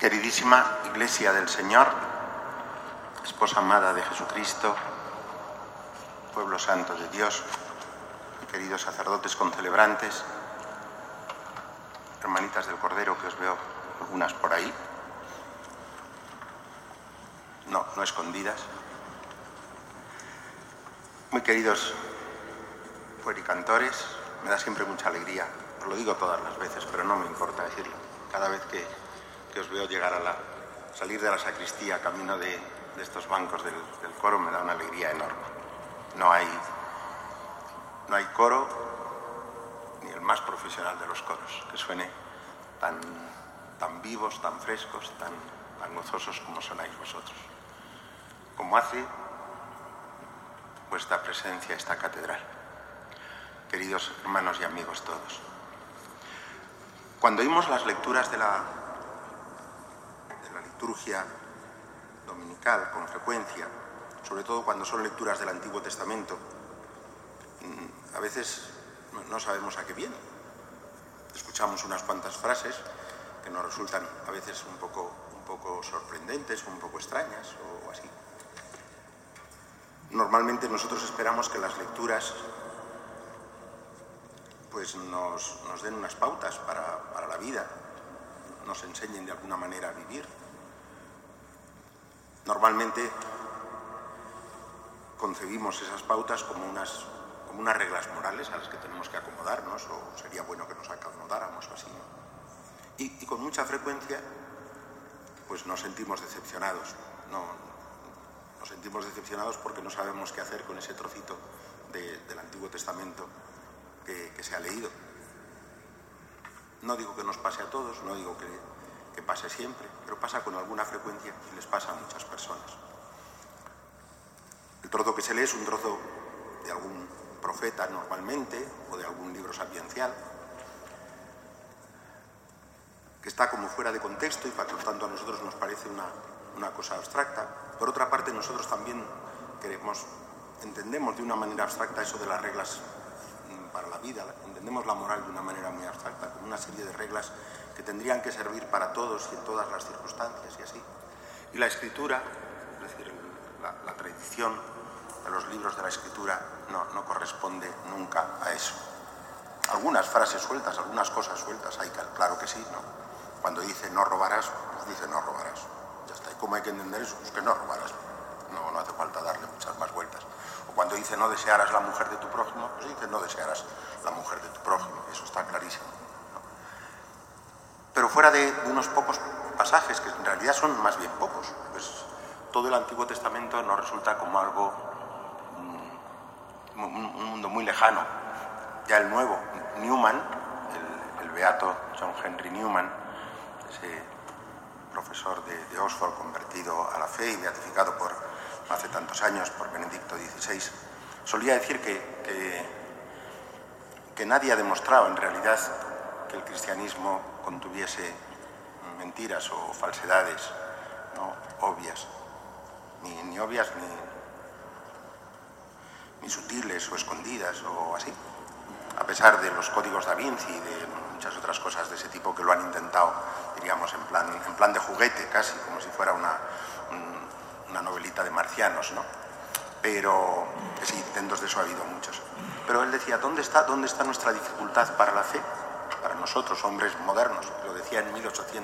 Queridísima Iglesia del Señor, esposa amada de Jesucristo, pueblo santo de Dios, queridos sacerdotes concelebrantes, hermanitas del Cordero, que os veo algunas por ahí, no escondidas, muy queridos puericantores, me da siempre mucha alegría, os lo digo todas las veces, pero no me importa decirlo, cada vez que os veo llegar salir de la sacristía camino de estos bancos del coro, me da una alegría enorme. No hay coro, ni el más profesional de los coros, que suene tan vivos, tan frescos, tan gozosos como sonáis vosotros. Como hace vuestra presencia esta catedral. Queridos hermanos y amigos todos. Cuando oímos las lecturas de la liturgia dominical con frecuencia, sobre todo cuando son lecturas del Antiguo Testamento, a veces no sabemos a qué viene. Escuchamos unas cuantas frases que nos resultan a veces un poco sorprendentes, un poco extrañas o así. Normalmente nosotros esperamos que las lecturas pues nos den unas pautas para la vida, nos enseñen de alguna manera a vivir. Normalmente concebimos esas pautas como unas reglas morales a las que tenemos que acomodarnos, o sería bueno que nos acomodáramos o así, ¿no? Y con mucha frecuencia pues nos sentimos decepcionados. Nos sentimos decepcionados porque no sabemos qué hacer con ese trocito del Antiguo Testamento que se ha leído. No digo que nos pase a todos, no digo que pase siempre, pero pasa con alguna frecuencia y les pasa a muchas personas. El trozo que se lee es un trozo de algún profeta normalmente, o de algún libro sapiencial, que está como fuera de contexto y por lo tanto a nosotros nos parece una cosa abstracta. Por otra parte, nosotros también entendemos de una manera abstracta eso de las reglas para la vida, entendemos la moral de una manera muy abstracta, como una serie de reglas que tendrían que servir para todos y en todas las circunstancias y así. Y la Escritura, es decir, la tradición de los libros de la Escritura no corresponde nunca a eso. Algunas frases sueltas, algunas cosas sueltas hay, claro que sí, ¿no? Cuando dice no robarás, pues dice no robarás. Ya está. ¿Y cómo hay que entender eso? Pues que no robarás. No hace falta darle muchas más vueltas. O cuando dice no desearás la mujer de tu prójimo, pues dice no desearás la mujer de tu prójimo. Eso está clarísimo, ¿no? Pero fuera de unos pocos pasajes, que en realidad son más bien pocos, pues todo el Antiguo Testamento nos resulta como algo, un mundo muy lejano. Ya el Nuevo, Newman, el beato John Henry Newman, ese profesor de Oxford convertido a la fe y beatificado hace tantos años por Benedicto XVI, solía decir que nadie ha demostrado en realidad que el cristianismo contuviese mentiras o falsedades, ¿no?, obvias, ni obvias ni sutiles o escondidas o así, a pesar de los códigos da Vinci y de muchas otras cosas de ese tipo que lo han intentado, diríamos, en plan de juguete, casi como si fuera una novelita de marcianos, ¿no? Pero sí, intentos de eso ha habido muchos. Pero él decía, ¿dónde está nuestra dificultad para la fe? Para nosotros, hombres modernos, lo decía en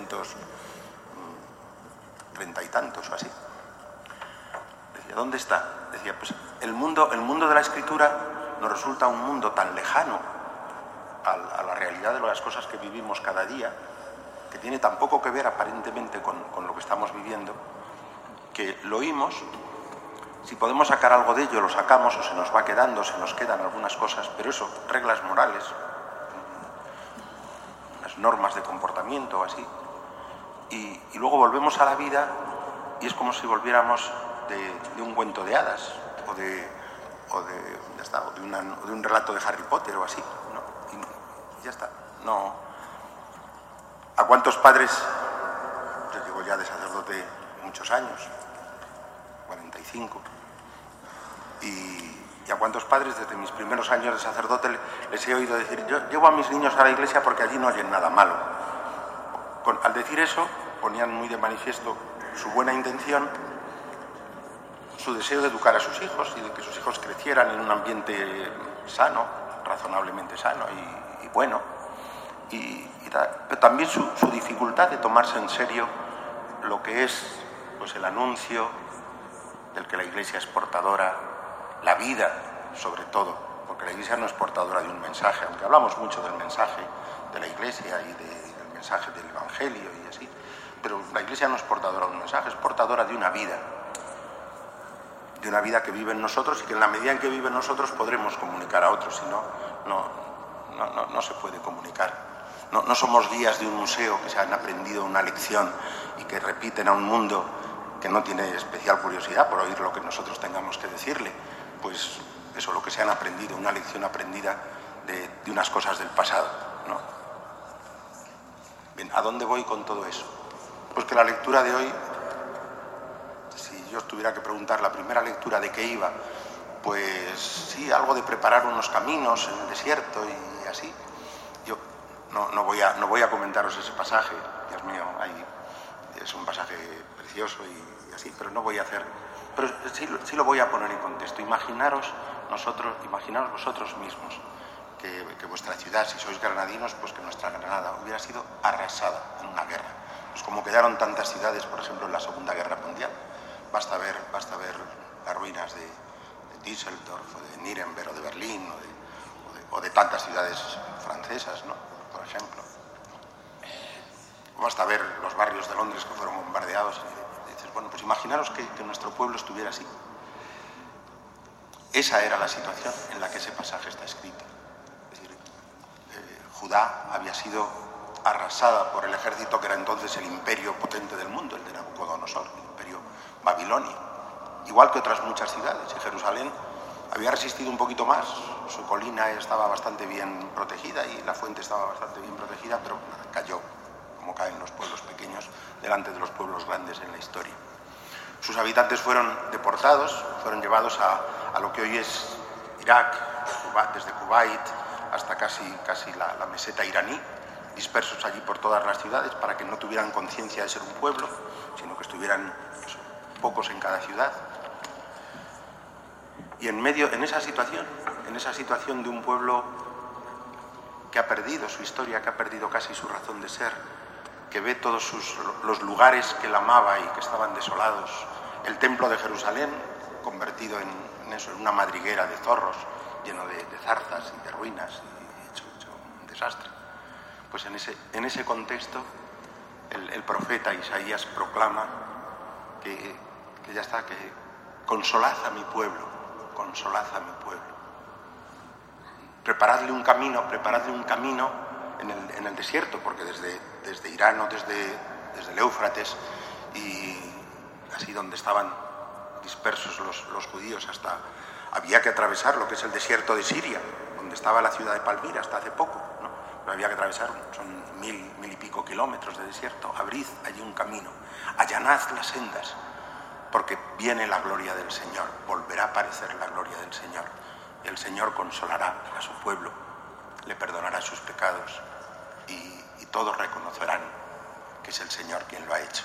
1830 y tantos o así. Decía, ¿dónde está? Decía, pues el mundo de la Escritura nos resulta un mundo tan lejano a la realidad de las cosas que vivimos cada día, que tiene tan poco que ver aparentemente con lo que estamos viviendo, que lo oímos, si podemos sacar algo de ello lo sacamos o se nos va quedando, se nos quedan algunas cosas, pero eso, reglas morales, unas normas de comportamiento así, y luego volvemos a la vida y es como si volviéramos de un cuento de hadas o de un relato de Harry Potter o así, ¿no? Y ya está. No. ¿A cuántos padres? Yo llevo ya de sacerdote muchos años, 45, y a cuántos padres desde mis primeros años de sacerdote les he oído decir, yo llevo a mis niños a la iglesia porque allí no oyen nada malo. Al decir eso, ponían muy de manifiesto su buena intención, su deseo de educar a sus hijos y de que sus hijos crecieran en un ambiente sano, razonablemente sano y bueno, pero también su dificultad de tomarse en serio lo que es pues, el anuncio del que la Iglesia es portadora, la vida sobre todo, porque la Iglesia no es portadora de un mensaje, aunque hablamos mucho del mensaje de la Iglesia y del mensaje del Evangelio y así, pero la Iglesia no es portadora de un mensaje, es portadora de una vida que vive en nosotros y que en la medida en que vive en nosotros podremos comunicar a otros, si no, no se puede comunicar. No somos guías de un museo que se han aprendido una lección y que repiten a un mundo que no tiene especial curiosidad por oír lo que nosotros tengamos que decirle. Pues eso, lo que se han aprendido, una lección aprendida de unas cosas del pasado, ¿no? Bien, ¿a dónde voy con todo eso? Pues que la lectura de hoy, si yo tuviera que preguntar la primera lectura de qué iba, pues sí, algo de preparar unos caminos en el desierto y así. Yo no voy a comentaros ese pasaje, Dios mío, es un pasaje precioso y así, pero no voy a hacer. Pero sí lo voy a poner en contexto. Imaginaros vosotros mismos que vuestra ciudad, si sois granadinos, pues que nuestra Granada hubiera sido arrasada en una guerra. Pues como quedaron tantas ciudades, por ejemplo, en la Segunda Guerra Mundial. Basta ver las ruinas de Düsseldorf, o de Nuremberg, o de Berlín, o de tantas ciudades francesas, ¿no? Por ejemplo. Basta ver los barrios de Londres que fueron bombardeados y dices, bueno, pues imaginaros que nuestro pueblo estuviera así. Esa era la situación en la que ese pasaje está escrito. Es decir, Judá había sido arrasada por el ejército que era entonces el imperio potente del mundo, el de Nabucodonosor, el imperio babilonio, igual que otras muchas ciudades. Y Jerusalén había resistido un poquito más, su colina estaba bastante bien protegida y la fuente estaba bastante bien protegida, pero cayó, como caen los pueblos pequeños delante de los pueblos grandes en la historia. Sus habitantes fueron deportados, fueron llevados a lo que hoy es Irak, desde Kuwait hasta casi la meseta iraní, dispersos allí por todas las ciudades para que no tuvieran conciencia de ser un pueblo, sino que estuvieran pocos en cada ciudad. Y en esa situación de un pueblo que ha perdido su historia, que ha perdido casi su razón de ser, que ve todos los lugares que él amaba y que estaban desolados, el templo de Jerusalén convertido en una madriguera de zorros, lleno de zarzas y de ruinas, y hecho un desastre. Pues en ese contexto el profeta Isaías proclama que ya está, que consolad a mi pueblo, preparadle un camino en el desierto, porque desde Irán o desde el Éufrates y así donde estaban dispersos los judíos había que atravesar lo que es el desierto de Siria, donde estaba la ciudad de Palmira hasta hace poco, ¿no? Pero había que atravesar, son 1000 y pico kilómetros de desierto. Abrid allí un camino, allanad las sendas, porque viene la gloria del Señor, volverá a aparecer la gloria del Señor. El Señor consolará a su pueblo, le perdonará sus pecados y todos reconocerán que es el Señor quien lo ha hecho.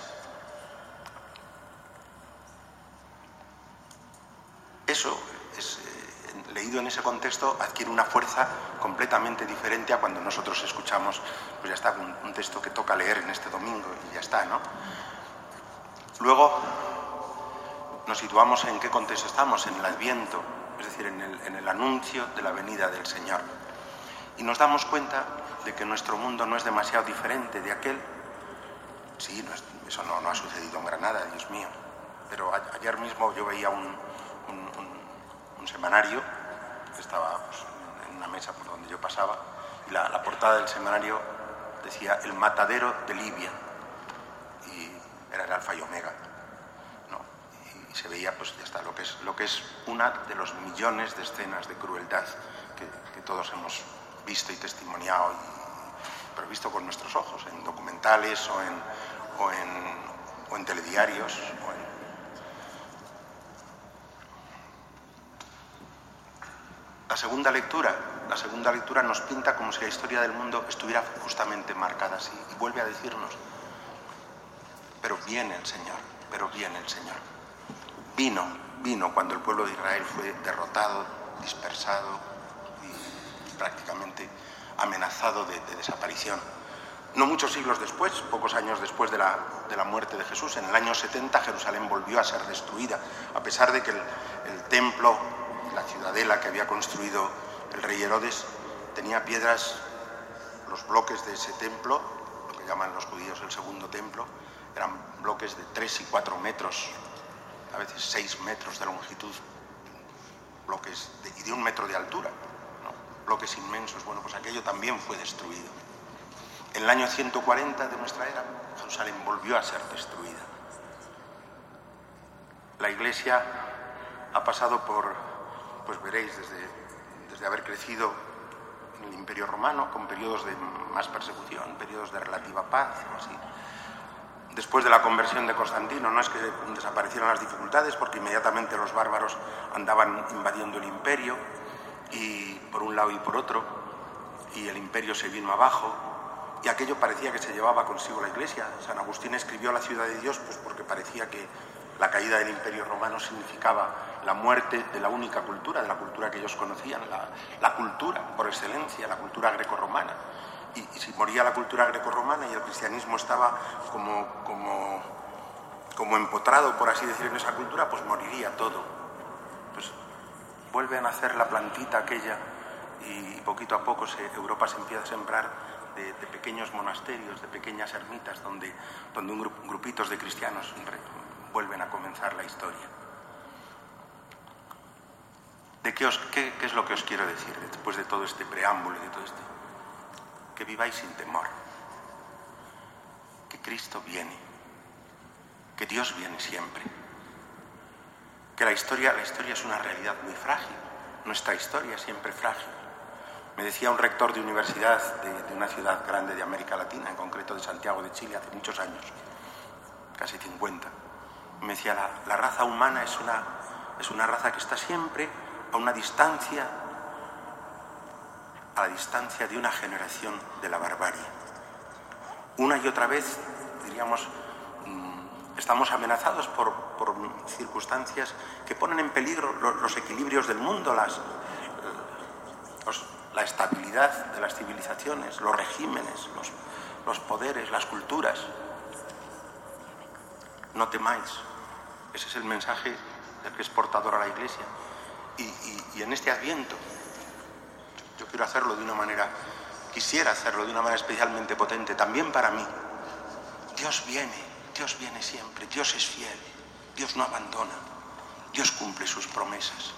Eso, leído en ese contexto, adquiere una fuerza completamente diferente a cuando nosotros escuchamos, pues ya está, un texto que toca leer en este domingo y ya está, ¿no? Luego nos situamos en qué contexto estamos, en el Adviento, es decir, en el anuncio de la venida del Señor. Y nos damos cuenta de que nuestro mundo no es demasiado diferente de aquel. Sí, eso no ha sucedido en Granada, Dios mío. Pero ayer mismo yo veía un semanario que estaba pues, en una mesa por donde yo pasaba, y la portada del semanario decía el matadero de Libia, y era el Alfa y Omega, ¿no? Y se veía pues ya está lo que es una de los millones de escenas de crueldad que todos hemos visto y testimoniado, pero visto con nuestros ojos, en documentales o en telediarios. La segunda lectura nos pinta como si la historia del mundo estuviera justamente marcada así, y vuelve a decirnos pero viene el Señor, pero viene el Señor. Vino cuando el pueblo de Israel fue derrotado, dispersado y prácticamente amenazado de desaparición. No muchos siglos después, pocos años después de la muerte de Jesús, en el año 70 Jerusalén volvió a ser destruida, a pesar de que el templo, la ciudadela que había construido el rey Herodes, tenía piedras, los bloques de ese templo, lo que llaman los judíos el segundo templo, eran bloques de 3 y 4 metros, a veces 6 metros de longitud, bloques y de 1 metro de altura, ¿no? Bloques inmensos. Bueno, pues aquello también fue destruido. En el año 140 de nuestra era, Jerusalén volvió a ser destruida. La Iglesia ha pasado por, pues veréis, desde haber crecido en el Imperio Romano, con periodos de más persecución, periodos de relativa paz, o así. Después de la conversión de Constantino, no es que desaparecieran las dificultades, porque inmediatamente los bárbaros andaban invadiendo el imperio, y por un lado y por otro, y el imperio se vino abajo, y aquello parecía que se llevaba consigo la Iglesia. San Agustín escribió La ciudad de Dios pues porque parecía que la caída del Imperio Romano significaba la muerte de la única cultura, de la cultura que ellos conocían, la cultura por excelencia, la cultura grecorromana. Y si moría la cultura grecorromana y el cristianismo estaba como empotrado, por así decir, en esa cultura, pues moriría todo. Pues vuelve a nacer la plantita aquella y poquito a poco Europa se empieza a sembrar de pequeños monasterios, de pequeñas ermitas, donde grupitos de cristianos vuelven a comenzar la historia. ¿Qué es lo que os quiero decir después de todo este preámbulo y de todo esto? Que viváis sin temor, que Cristo viene, que Dios viene siempre, que la historia es una realidad muy frágil, nuestra historia es siempre frágil. Me decía un rector de universidad de una ciudad grande de América Latina, en concreto de Santiago de Chile, hace muchos años, casi 50. Me decía, la raza humana es una raza que está siempre a la distancia de una generación de la barbarie. Una y otra vez, diríamos, estamos amenazados por circunstancias que ponen en peligro los equilibrios del mundo, la estabilidad de las civilizaciones, los regímenes, los poderes, las culturas. No temáis. Ese es el mensaje del que es portadora la Iglesia. Y en este Adviento, yo quisiera hacerlo de una manera especialmente potente, también para mí. Dios viene siempre, Dios es fiel, Dios no abandona, Dios cumple sus promesas.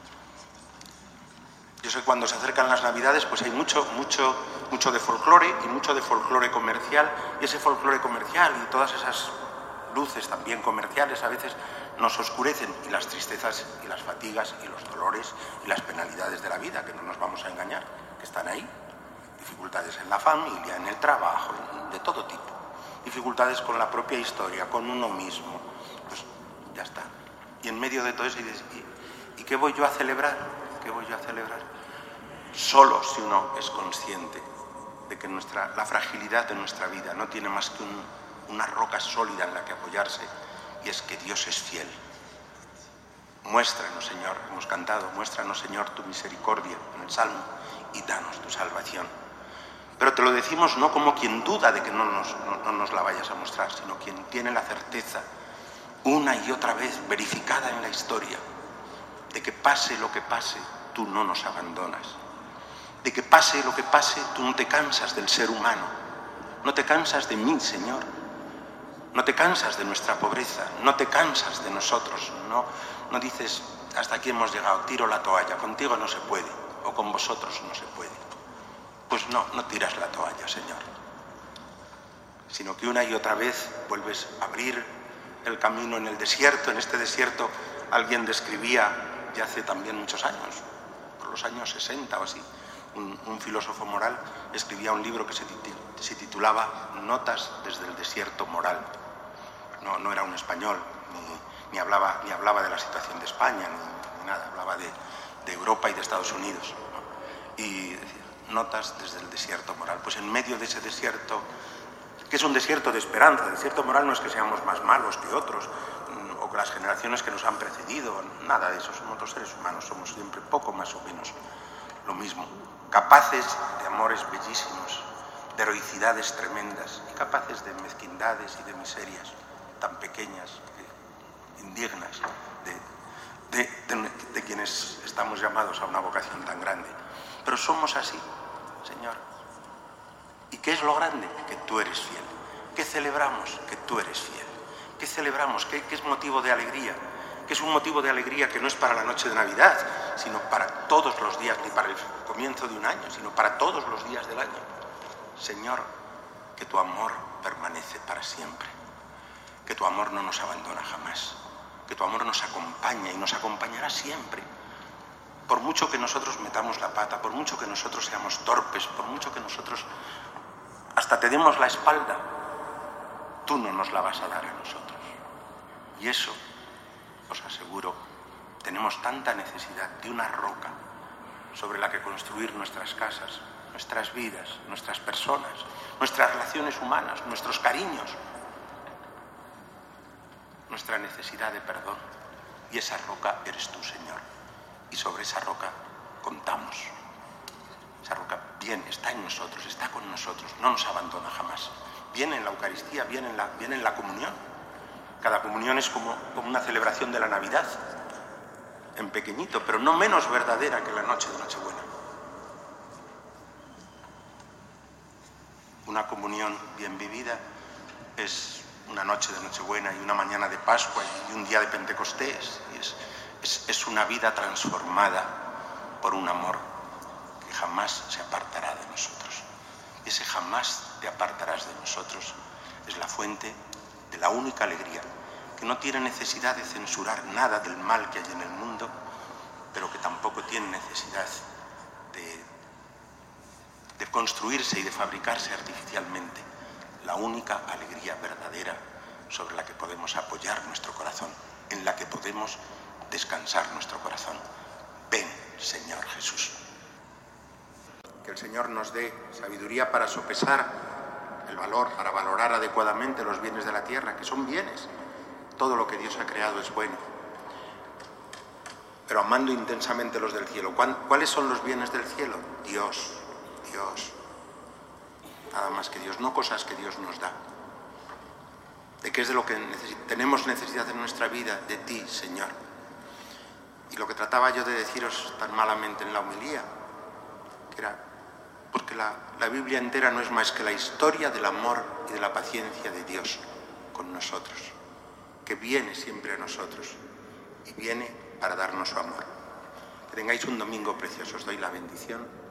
Yo sé que cuando se acercan las Navidades pues hay mucho de folclore y mucho de folclore comercial, y ese folclore comercial y todas esas luces también comerciales a veces nos oscurecen, y las tristezas y las fatigas y los dolores y las penalidades de la vida, que no nos vamos a engañar, que están ahí. Dificultades en la familia, en el trabajo, de todo tipo. Dificultades con la propia historia, con uno mismo. Pues ya está. Y en medio de todo eso, ¿y qué voy yo a celebrar? ¿Qué voy yo a celebrar? Solo si uno es consciente de que la fragilidad de nuestra vida no tiene más que una roca sólida en la que apoyarse, y es que Dios es fiel. Muéstranos, Señor, hemos cantado, muéstranos, Señor, tu misericordia en el Salmo, y danos tu salvación. Pero te lo decimos no como quien duda de que no nos la vayas a mostrar, sino quien tiene la certeza, una y otra vez verificada en la historia, de que pase lo que pase, tú no nos abandonas. De que pase lo que pase, tú no te cansas del ser humano. No te cansas de mí, Señor. No te cansas de nuestra pobreza. No te cansas de nosotros. No dices, hasta aquí hemos llegado, tiro la toalla. Contigo no se puede, o con vosotros no se puede. Pues no tiras la toalla, Señor. Sino que una y otra vez vuelves a abrir el camino en el desierto. En este desierto alguien describía, ya hace también muchos años, por los años 60 o así, un filósofo moral escribía un libro que se titulaba Notas desde el desierto moral. No era un español, ni hablaba de la situación de España, ni nada, hablaba de Europa y de Estados Unidos, ¿no? Y decía, notas desde el desierto moral. Pues en medio de ese desierto que es un desierto de esperanza. El desierto moral no es que seamos más malos que otros, o que las generaciones que nos han precedido, nada de eso. Somos los seres humanos, somos siempre poco más o menos lo mismo, capaces de amores bellísimos, de heroicidades tremendas, y capaces de mezquindades y de miserias tan pequeñas, indignas, de quienes estamos llamados a una vocación tan grande. Pero somos así, Señor. ¿Y qué es lo grande? Que tú eres fiel. ¿Qué celebramos? Que tú eres fiel. ¿Qué celebramos? ¿Qué es motivo de alegría? Que es un motivo de alegría que no es para la noche de Navidad, sino para todos los días, ni para el comienzo de un año, sino para todos los días del año. Señor, que tu amor permanece para siempre, que tu amor no nos abandona jamás, que tu amor nos acompaña y nos acompañará siempre. Por mucho que nosotros metamos la pata, por mucho que nosotros seamos torpes, por mucho que nosotros hasta te demos la espalda, tú no nos la vas a dar a nosotros. Y eso, os aseguro, tenemos tanta necesidad de una roca sobre la que construir nuestras casas, nuestras vidas, nuestras personas, nuestras relaciones humanas, nuestros cariños, nuestra necesidad de perdón. Y esa roca eres tú, Señor. Y sobre esa roca contamos. Esa roca viene, está en nosotros, está con nosotros, no nos abandona jamás. Viene en la Eucaristía, viene en la comunión. Cada comunión es como una celebración de la Navidad, en pequeñito, pero no menos verdadera que la noche de Nochebuena. Una comunión bien vivida es una noche de Nochebuena y una mañana de Pascua y un día de Pentecostés. Es una vida transformada por un amor que jamás se apartará de nosotros. Y ese jamás te apartarás de nosotros es la fuente de la única alegría, que no tiene necesidad de censurar nada del mal que hay en el mundo, pero que tampoco tiene necesidad de construirse y de fabricarse artificialmente. La única alegría verdadera sobre la que podemos apoyar nuestro corazón, en la que podemos descansar nuestro corazón. Ven, Señor Jesús. Que el Señor nos dé sabiduría para sopesar el valor, para valorar adecuadamente los bienes de la tierra, que son bienes. Todo lo que Dios ha creado es bueno, pero amando intensamente los del cielo. ¿Cuáles son los bienes del cielo? Dios. Nada más que Dios, no cosas que Dios nos da. ¿De qué es de lo que tenemos necesidad en nuestra vida? De ti, Señor. Y lo que trataba yo de deciros tan malamente en la homilía, que era porque la Biblia entera no es más que la historia del amor y de la paciencia de Dios con nosotros, que viene siempre a nosotros y viene para darnos su amor. Que tengáis un domingo precioso. Os doy la bendición.